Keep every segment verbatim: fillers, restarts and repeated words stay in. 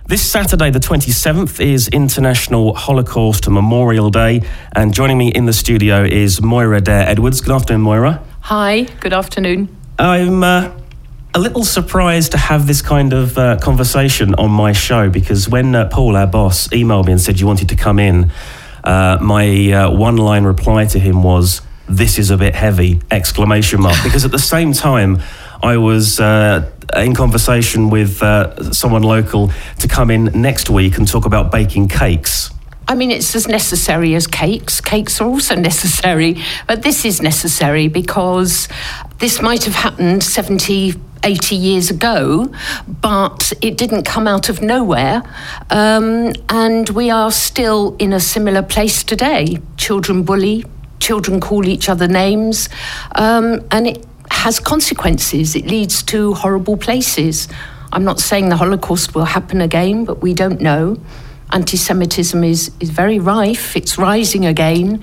This Saturday, the twenty-seventh, is International Holocaust Memorial Day, and joining me in the studio is Moira Dare-Edwards. Good afternoon, Moira. Hi, good afternoon. I'm uh, a little surprised to have this kind of uh, conversation on my show, because when uh, Paul, our boss, emailed me and said you wanted to come in, uh, my uh, one-line reply to him was, "This is a bit heavy!" exclamation mark. Because at the same time, I was uh, in conversation with uh, someone local to come in next week and talk about baking cakes. I mean, it's as necessary as cakes. Cakes are also necessary, but this is necessary because this might have happened seventy, eighty years ago, but it didn't come out of nowhere, um, and we are still in a similar place today. Children bully, children call each other names, um, and it has consequences. It leads to horrible places. I'm not saying the Holocaust will happen again, but we don't know. Anti-Semitism is, is very rife. It's rising again.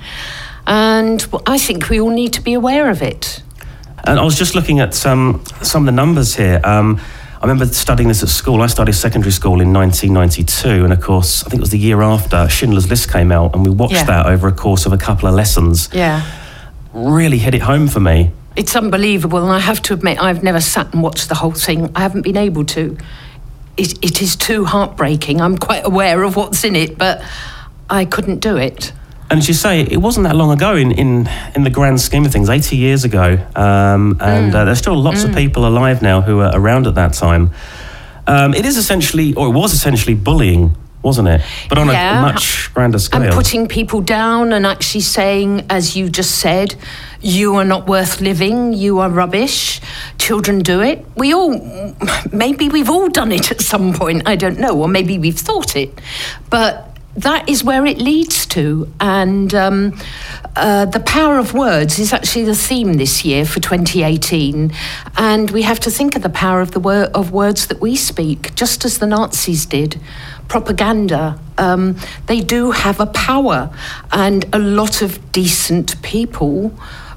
And I think we all need to be aware of it. And I was just looking at um, some of the numbers here. Um, I remember studying this at school. I studied secondary school in nineteen ninety-two. And of course, I think it was the year after Schindler's List came out. And we watched yeah. that over a course of a couple of lessons. Yeah. Really hit it home for me. It's unbelievable, and I have to admit, I've never sat and watched the whole thing. I haven't been able to. It, it is too heartbreaking. I'm quite aware of what's in it, but I couldn't do it. And as you say, it wasn't that long ago in, in, in the grand scheme of things, eighty years ago. Um, and mm. uh, there's still lots mm. of people alive now who are around at that time. Um, it is essentially, or it was essentially bullying, wasn't it? But on yeah. a much grander scale. And putting people down and actually saying, as you just said, you are not worth living, you are rubbish. Children do it. We all, maybe we've all done it at some point, I don't know, or maybe we've thought it. But that is where it leads to. And um, uh, the power of words is actually the theme this year for twenty eighteen. And we have to think of the power of the wor- of words that we speak, just as the Nazis did. Propaganda, um, they do have a power. And a lot of decent people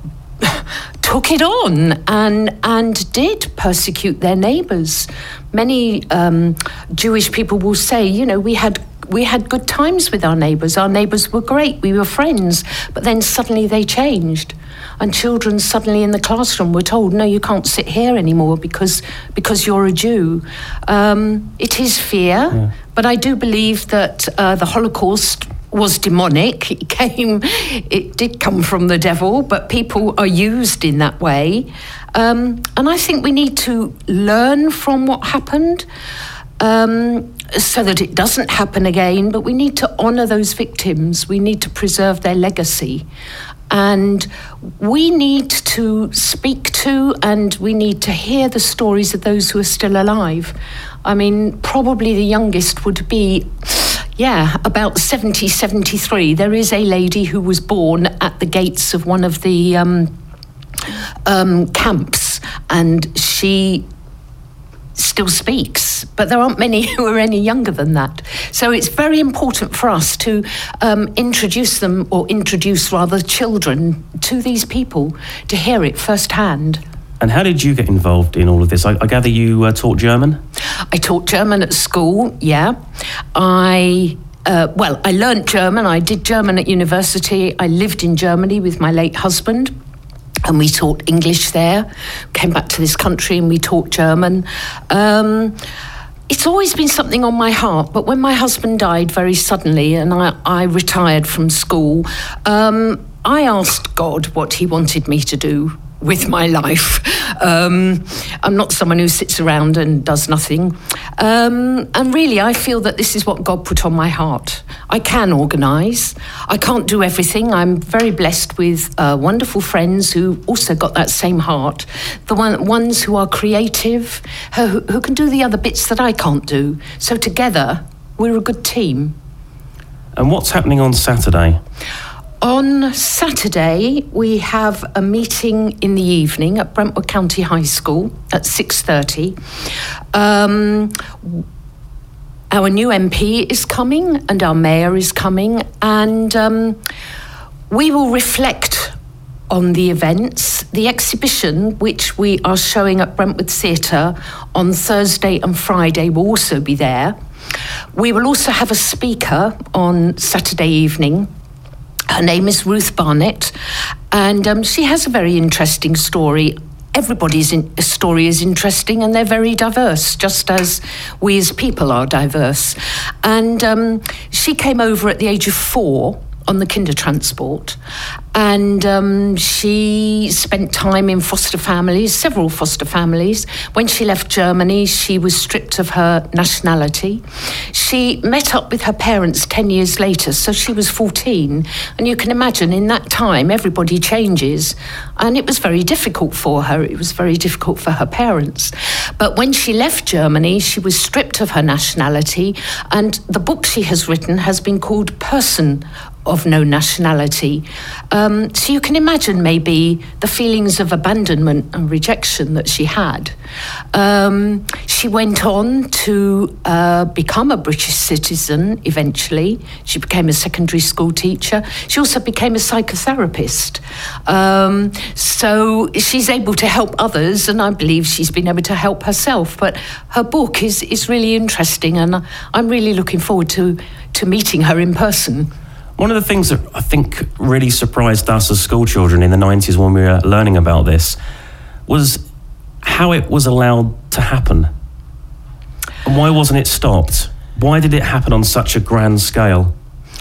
took it on and and did persecute their neighbours. Many um, Jewish people will say, you know, we had we had good times with our neighbours. Our neighbours were great. We were friends. But then suddenly they changed. And children suddenly in the classroom were told, no, you can't sit here anymore because because you're a Jew. Um, it is fear. Yeah. But I do believe that uh, the Holocaust was demonic. It came, it did come from the devil, but people are used in that way. Um, and I think we need to learn from what happened um, so that it doesn't happen again, but we need to honour those victims. We need to preserve their legacy. And we need to speak to and we need to hear the stories of those who are still alive. I mean, probably the youngest would be, yeah, about seventy, seventy-three. There is a lady who was born at the gates of one of the um, um, camps, and she still speaks, but there aren't many who are any younger than that. So it's very important for us to um, introduce them, or introduce rather children to these people, to hear it firsthand. And how did you get involved in all of this? I, I gather you uh, taught German? I taught German at school, yeah. I, uh, well, I learnt German. I did German at university. I lived in Germany with my late husband, and we taught English there. Came back to this country and we taught German. Um, it's always been something on my heart, but when my husband died very suddenly and I, I retired from school, um, I asked God what he wanted me to do with my life. Um, I'm not someone who sits around and does nothing. Um, and really, I feel that this is what God put on my heart. I can organise. I can't do everything. I'm very blessed with uh, wonderful friends who also got that same heart. The one, ones who are creative, who, who can do the other bits that I can't do. So together, we're a good team. And what's happening on Saturday? On Saturday, we have a meeting in the evening at Brentwood County High School at six thirty. Um, our new M P is coming and our mayor is coming, and um, we will reflect on the events. The exhibition, which we are showing at Brentwood Theatre on Thursday and Friday, will also be there. We will also have a speaker on Saturday evening. Her name is Ruth Barnett, and um, she has a very interesting story. Everybody's in, story is interesting, and they're very diverse, just as we as people are diverse. And um, she came over at the age of four on the Kindertransport, and um, she spent time in foster families, several foster families. When she left Germany, she was stripped of her nationality. She met up with her parents ten years later, so she was fourteen. And you can imagine, in that time, everybody changes. And it was very difficult for her. It was very difficult for her parents. But when she left Germany, she was stripped of her nationality. And the book she has written has been called Person of No Nationality. Um, so you can imagine maybe the feelings of abandonment and rejection that she had. Um, she went on to uh, become a British citizen eventually. She became a secondary school teacher. She also became a psychotherapist. Um, so she's able to help others, and I believe she's been able to help herself. But her book is, is really interesting, and I'm really looking forward to, to meeting her in person. One of the things that I think really surprised us as school children in the nineties when we were learning about this was how it was allowed to happen. And why wasn't it stopped? Why did it happen on such a grand scale?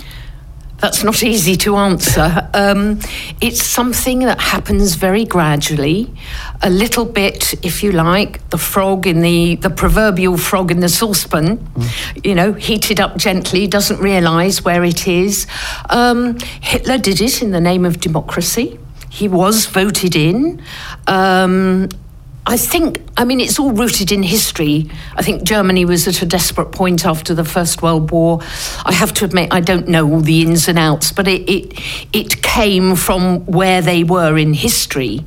That's not easy to answer. Um, it's something that happens very gradually, a little bit, if you like, the frog in the, the proverbial frog in the saucepan, mm. you know, heated up gently, doesn't realise where it is. Um, Hitler did it in the name of democracy. He was voted in. Um, I think, I mean, it's all rooted in history. I think Germany was at a desperate point after the First World War. I have to admit, I don't know all the ins and outs, but it it, it came from where they were in history.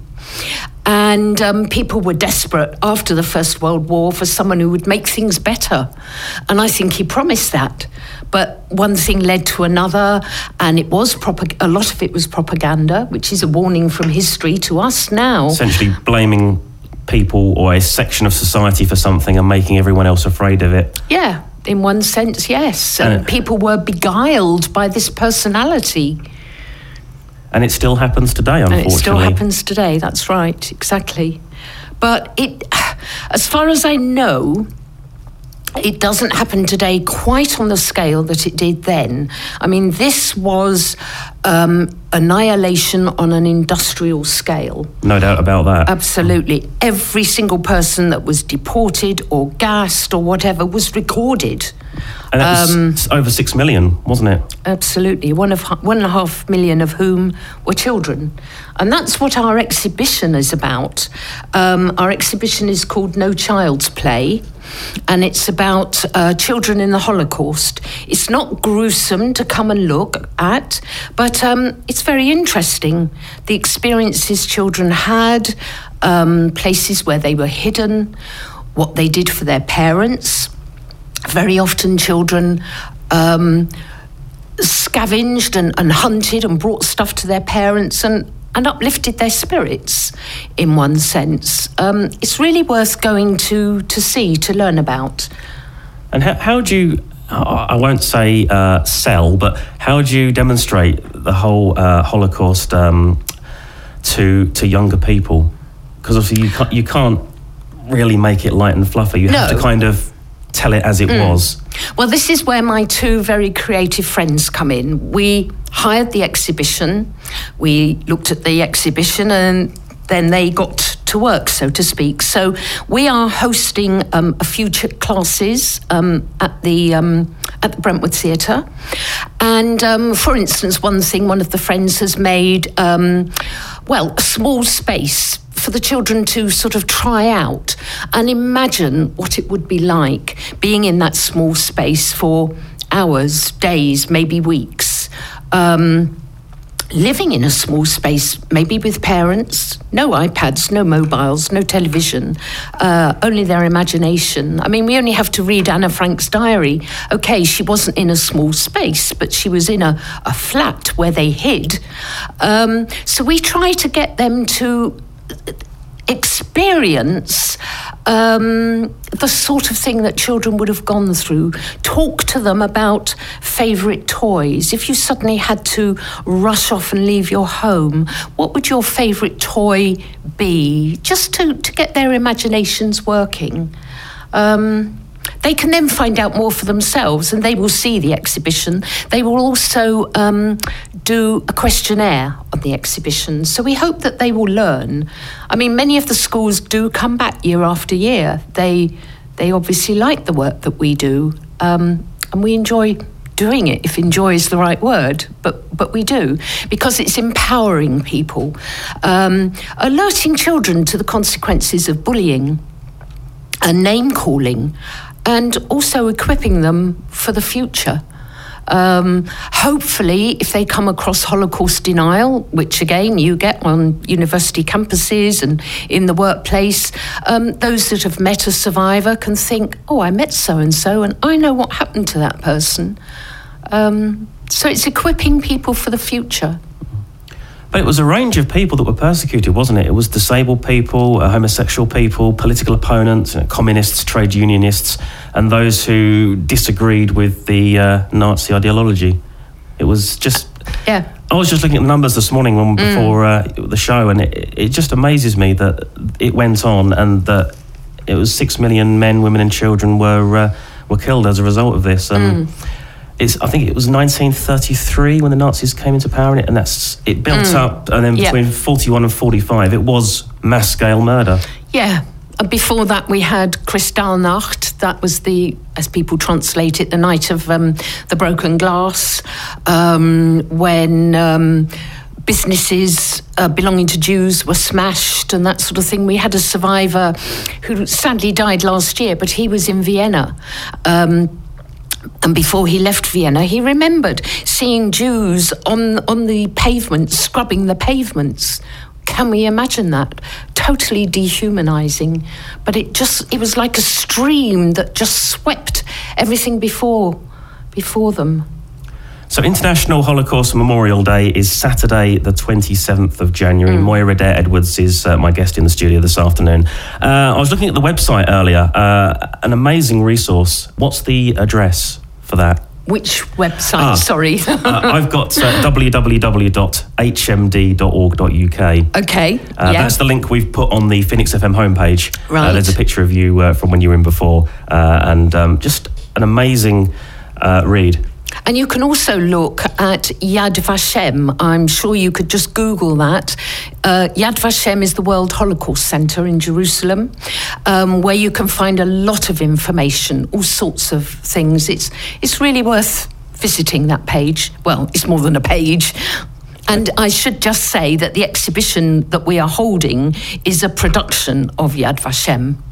And um, people were desperate after the First World War for someone who would make things better. And I think he promised that. But one thing led to another, and it was propag- a lot of it was propaganda, which is a warning from history to us now. Essentially blaming people or a section of society for something and making everyone else afraid of it. Yeah, in one sense, yes. And, and people were beguiled by this personality. And it still happens today, unfortunately. And it still happens today, that's right, exactly. But it, as far as I know, it doesn't happen today quite on the scale that it did then. I mean, this was um, annihilation on an industrial scale. No doubt about that. Absolutely. Every single person that was deported or gassed or whatever was recorded. And that was um, over six million, wasn't it? Absolutely. One of one and a half million of whom were children. And that's what our exhibition is about. Um, our exhibition is called No Child's Play, and it's about uh, children in the Holocaust. It's not gruesome to come and look at, but um, it's very interesting. The experiences children had, um, places where they were hidden, what they did for their parents. Very often children um, scavenged and, and hunted and brought stuff to their parents and, and uplifted their spirits in one sense. Um, it's really worth going to, to see, to learn about. And how, how do you, I won't say uh, sell, but how do you demonstrate the whole uh, Holocaust um, to to younger people? Because obviously you can't, you can't really make it light and fluffy. You no. have to kind of tell it as it mm. was. Well, this is where my two very creative friends come in. We hired the exhibition, we looked at the exhibition, and then they got to work, so to speak. So we are hosting um, a few ch- classes um, at the um, at the Brentwood Theatre. And um, for instance, one thing, one of the friends has made, um, well, a small space for the children to sort of try out and imagine what it would be like being in that small space for hours, days, maybe weeks. Um, living in a small space, maybe with parents, no iPads, no mobiles, no television, uh, only their imagination. I mean, we only have to read Anna Frank's diary. Okay, she wasn't in a small space, but she was in a, a flat where they hid. Um, so we try to get them to experience um, the sort of thing that children would have gone through. Talk to them about favourite toys. If you suddenly had to rush off and leave your home, what would your favourite toy be? Just to, to get their imaginations working. Um, They can then find out more for themselves, and they will see the exhibition. They will also um, do a questionnaire on the exhibition. So we hope that they will learn. I mean, many of the schools do come back year after year. They they obviously like the work that we do, um, and we enjoy doing it, if enjoy is the right word, but but we do, because it's empowering people, um, alerting children to the consequences of bullying and name-calling, and also equipping them for the future. Um, hopefully, if they come across Holocaust denial, which again you get on university campuses and in the workplace, um, those that have met a survivor can think, oh, I met so-and-so and I know what happened to that person. Um, so it's equipping people for the future. But it was a range of people that were persecuted, wasn't it? It was disabled people, uh, homosexual people, political opponents, you know, communists, trade unionists, and those who disagreed with the uh, Nazi ideology. It was just... Yeah. I was just looking at the numbers this morning when, before uh, the show, and it, it just amazes me that it went on and that it was six million men, women and children were uh, were killed as a result of this. Um, mm. It's, I think it was nineteen thirty-three when the Nazis came into power, and that's it built mm. up, and then between yep. forty-one and forty-five, it was mass-scale murder. Yeah. Before that, we had Kristallnacht. That was the, as people translate it, the night of um, the broken glass, um, when um, businesses uh, belonging to Jews were smashed and that sort of thing. We had a survivor who sadly died last year, but he was in Vienna. Um, And before he left Vienna, he remembered seeing Jews on on the pavements, scrubbing the pavements. Can we imagine that? Totally dehumanizing. But it just, it was like a stream that just swept everything before, before them. So International Holocaust Memorial Day is Saturday, the twenty-seventh of January. Mm. Moira Dare Edwards is uh, my guest in the studio this afternoon. Uh, I was looking at the website earlier, uh, an amazing resource. What's the address for that? Which website? Ah, Sorry. uh, I've got uh, w w w dot h m d dot org dot u k. Okay. Uh, yeah. That's the link we've put on the Phoenix F M homepage. Right. Uh, there's a picture of you uh, from when you were in before, uh, and um, just an amazing uh, read. And you can also look at Yad Vashem. I'm sure you could just Google that. Uh, Yad Vashem is the World Holocaust Center in Jerusalem, um, where you can find a lot of information, all sorts of things. It's it's really worth visiting that page. Well, it's more than a page. And I should just say that the exhibition that we are holding is a production of Yad Vashem.